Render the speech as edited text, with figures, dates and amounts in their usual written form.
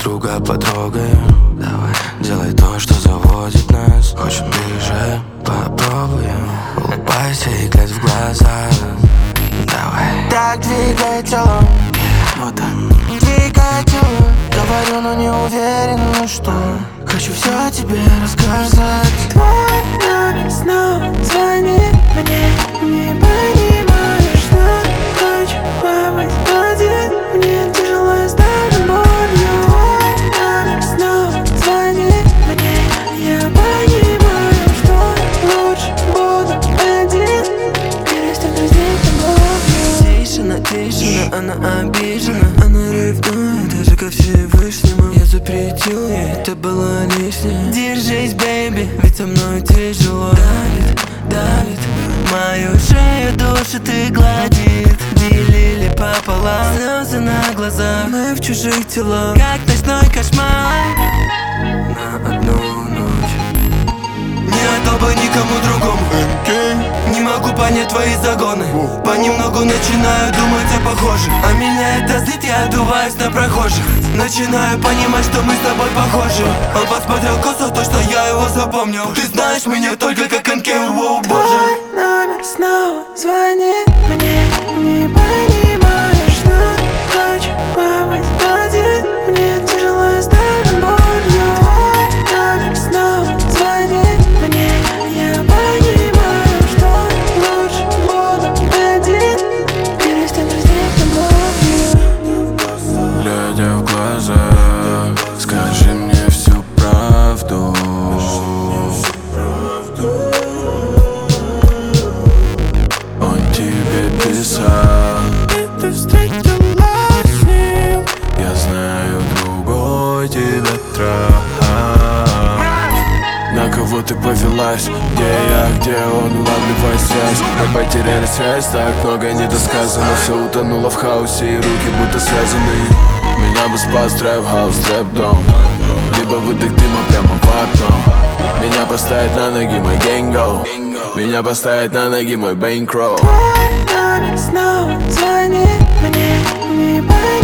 друга потрогаем. Давай, делай то, что заводит нас. Хочет ближе, попробуем. Улыбайся и глядь в глаза. Давай. Так двигай телом. Вот так. Двигай телом. Говорю, но не уверен, ну что. Хочу все тебе рассказать. Твой номер снова звонит мне. Не понимаю, что хочу побыть один. Мне тяжело с тобой болью. Твой номер снова звонит мне. Я понимаю, что лучше буду один. Перестань дразнить любовью. Тишина, тишина, она обижена. Она ревнует даже ко Всевышнему. Я запретил ей, это было лишнее. Держись, бэйби, ведь со мной тяжело. Давит, давит мою шею, душит и гладит. Делили пополам, слезы на глазах. Мы в чужих телах, как ночной кошмар. На одну ночь. Не отдал бы никому другому. Не могу понять твои загоны. Понемногу начинаю думать о похожих. А меня это злит, я отдуваюсь на прохожих. Начинаю понимать, что мы с тобой похожи. Он посмотрел косо, то, что я его запомнил. Ты знаешь меня только как Энкейр, воу, боже. Твой номер снова звонит мне. Не понимаю, что хочу побыть один. Мне тяжело с тобой болью. Твой номер снова звонит мне. Я понимаю, что лучше буду один. Перестань дразнить любовью. Глядя в глаза, скажи мне всю правду. Он тебе писал, И ты встретилась с ним. я знаю, другой тебя трахал. На кого ты повелась? Где я, где он, улавливай связь. Мы потеряли связь, так много недосказано. Все утонуло в хаосе и руки будто связаны. Меня бы спас трэп-хаус, трэп-дом. Либо выдох дыма прямо в окно. Меня поставит на ноги мой гэнго. Меня поставит на ноги мой бэнкроу. Твой номер снова звонит мне. Не понимаю.